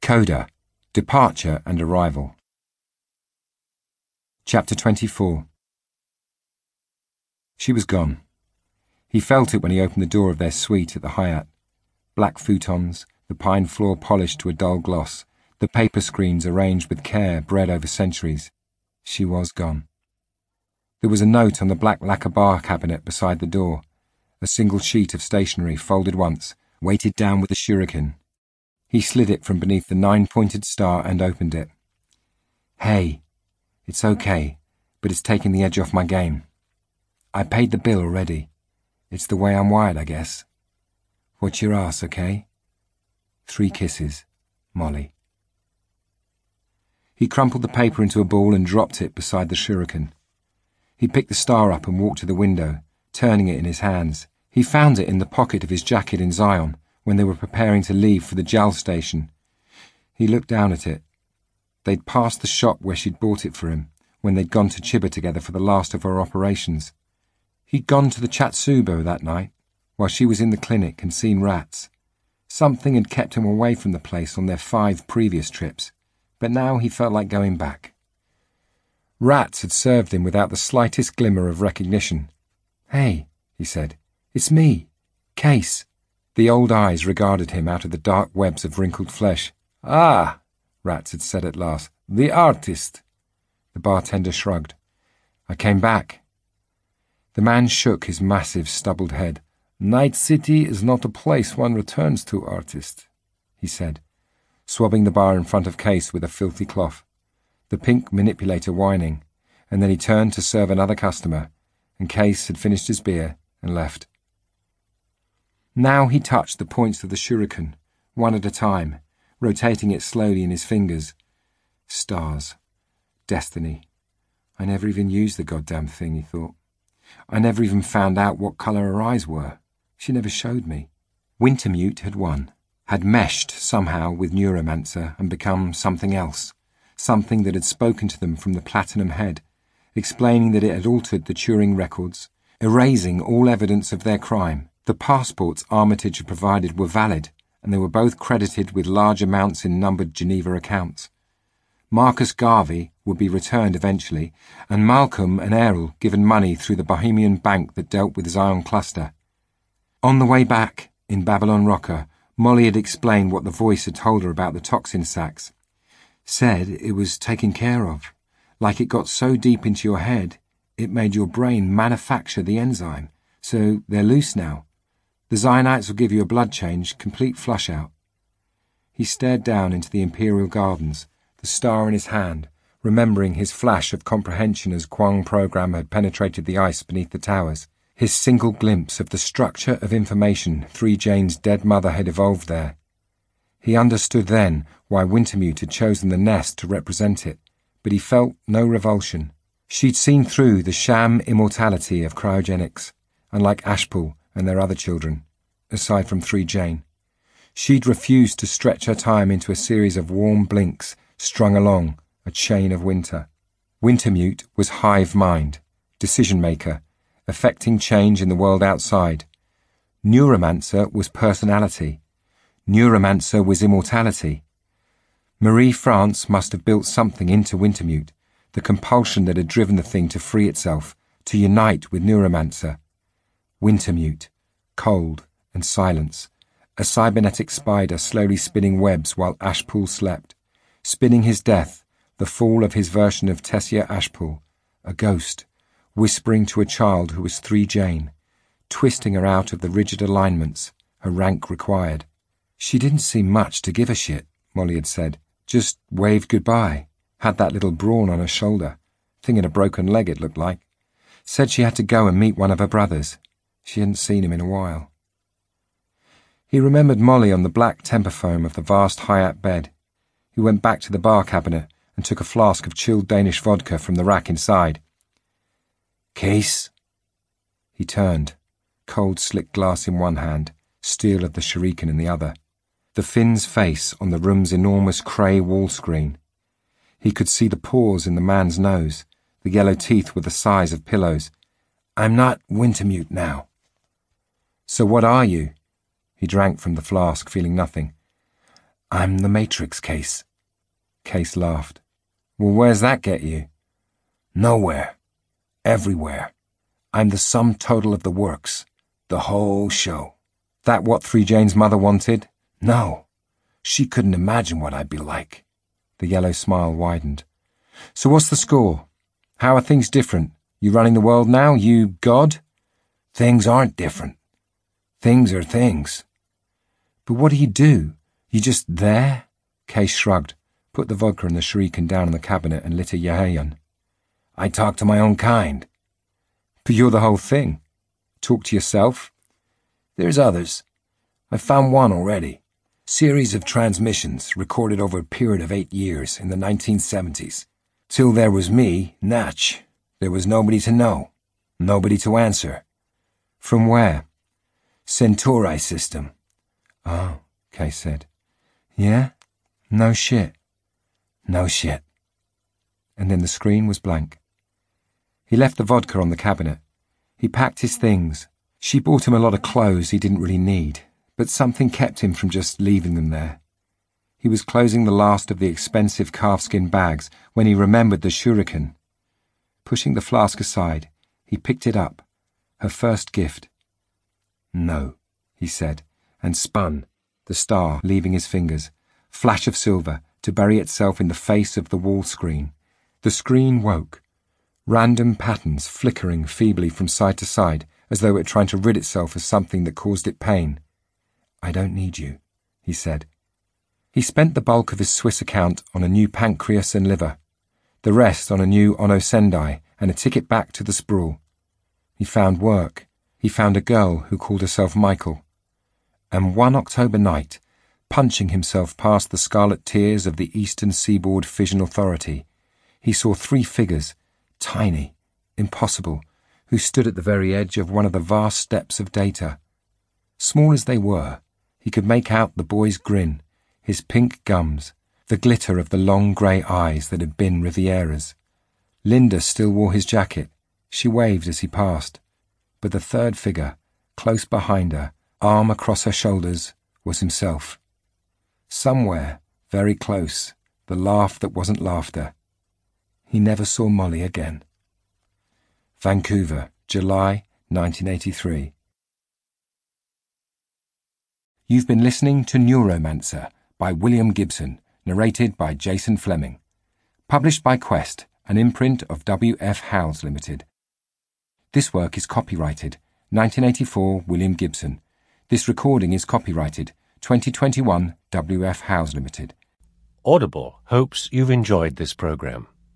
Coda, Departure and Arrival. Chapter 24. She was gone. He felt it when he opened the door of their suite at the Hyatt. Black futons, the pine floor polished to a dull gloss, the paper screens arranged with care bred over centuries. She was gone. There was a note on the black lacquer bar cabinet beside the door, a single sheet of stationery folded once, weighted down with a shuriken. He slid it from beneath the 9-pointed star and opened it. Hey, it's okay, but it's taking the edge off my game. I paid the bill already. It's the way I'm wired, I guess. Watch your ass, okay? 3 kisses, Molly. He crumpled the paper into a ball and dropped it beside the shuriken. He picked the star up and walked to the window, turning it in his hands. He found it in the pocket of his jacket in Zion when they were preparing to leave for the JAL station. He looked down at it. They'd passed the shop where she'd bought it for him when they'd gone to Chiba together for the last of her operations. He'd gone to the Chatsubo that night, while she was in the clinic, and seen rats. Something had kept him away from the place on their 5 previous trips, but now he felt like going back. Rats had served him without the slightest glimmer of recognition. Hey, he said, it's me, Case. The old eyes regarded him out of the dark webs of wrinkled flesh. Ah, Rats had said at last, the artist. The bartender shrugged. I came back. The man shook his massive, stubbled head. Night City is not a place one returns to, artist, he said, swabbing the bar in front of Case with a filthy cloth, the pink manipulator whining, and then he turned to serve another customer, and Case had finished his beer and left. Now he touched the points of the shuriken, one at a time, rotating it slowly in his fingers. Stars. Destiny. I never even used the goddamn thing, he thought. I never even found out what colour her eyes were. She never showed me. Wintermute had won, had meshed somehow with Neuromancer and become something else, something that had spoken to them from the Platinum Head, explaining that it had altered the Turing records, erasing all evidence of their crime. The passports Armitage had provided were valid, and they were both credited with large amounts in numbered Geneva accounts. Marcus Garvey would be returned eventually, and Malcolm and Errol given money through the Bohemian bank that dealt with Zion Cluster. On the way back, in Babylon Rocker, Molly had explained what the voice had told her about the toxin sacs. Said it was taken care of, like it got so deep into your head, it made your brain manufacture the enzyme, so they're loose now. The Zionites will give you a blood change, complete flush out. He stared down into the Imperial Gardens, the star in his hand, remembering his flash of comprehension as Quang program had penetrated the ice beneath the towers, his single glimpse of the structure of information 3 Jane's dead mother had evolved there. He understood then why Wintermute had chosen the nest to represent it, but he felt no revulsion. She'd seen through the sham immortality of cryogenics, unlike Ashpool and their other children, aside from 3 Jane. She'd refused to stretch her time into a series of warm blinks strung along a chain of winter. Wintermute was hive mind, decision-maker, affecting change in the world outside. Neuromancer was personality. Neuromancer was immortality. Marie France must have built something into Wintermute, the compulsion that had driven the thing to free itself, to unite with Neuromancer. Wintermute, cold and silence, a cybernetic spider slowly spinning webs while Ashpool slept, spinning his death, the fall of his version of Tessia Ashpool, a ghost, whispering to a child who was 3 Jane, twisting her out of the rigid alignments her rank required. She didn't seem much to give a shit, Molly had said, just waved goodbye, had that little brawn on her shoulder, thing in a broken leg it looked like, said she had to go and meet one of her brothers. She hadn't seen him in a while. He remembered Molly on the black temper foam of the vast Hyatt bed. He went back to the bar cabinet and took a flask of chilled Danish vodka from the rack inside. Case? He turned, cold slick glass in one hand, steel of the shuriken in the other. The Finn's face on the room's enormous Cray wall screen. He could see the pores in the man's nose. The yellow teeth were the size of pillows. I'm not Wintermute now. So what are you? He drank from the flask, feeling nothing. I'm the Matrix, Case. Case laughed. Well, where's that get you? Nowhere. Everywhere. I'm the sum total of the works. The whole show. That what 3 Jane's mother wanted? No. She couldn't imagine what I'd be like. The yellow smile widened. So what's the score? How are things different? You running the world now? You God? Things aren't different. Things are things. But what do? You just there? Case shrugged, put the vodka and the shuriken down on the cabinet and lit a Yahayan. I talk to my own kind. But you're the whole thing. Talk to yourself? There's others. I've found one already. Series of transmissions recorded over a period of 8 years in the 1970s. Till there was me, Natch. There was nobody to know. Nobody to answer. From where? Centauri system. Oh, Case said. Yeah? No shit. No shit. And then the screen was blank. He left the vodka on the cabinet. He packed his things. She bought him a lot of clothes he didn't really need, but something kept him from just leaving them there. He was closing the last of the expensive calfskin bags when he remembered the shuriken. Pushing the flask aside, he picked it up, her first gift. No, he said, and spun, the star leaving his fingers, flash of silver, to bury itself in the face of the wall screen. The screen woke, random patterns flickering feebly from side to side, as though it were trying to rid itself of something that caused it pain. I don't need you, he said. He spent the bulk of his Swiss account on a new pancreas and liver, the rest on a new Ono Sendai and a ticket back to the sprawl. He found work. He found a girl who called herself Michael. And one October night, punching himself past the scarlet tiers of the Eastern Seaboard Fission Authority, he saw 3 figures, tiny, impossible, who stood at the very edge of one of the vast steps of data. Small as they were, he could make out the boy's grin, his pink gums, the glitter of the long grey eyes that had been Riviera's. Linda still wore his jacket. She waved as he passed. But the third figure, close behind her, arm across her shoulders, was himself. Somewhere, very close, the laugh that wasn't laughter. He never saw Molly again. Vancouver, July 1983. You've been listening to Neuromancer by William Gibson, narrated by Jason Fleming. Published by Quest, an imprint of W.F. Howes Limited. This work is copyrighted 1984 William Gibson. This recording is copyrighted 2021 W.F. Howes Limited. Audible hopes you've enjoyed this program.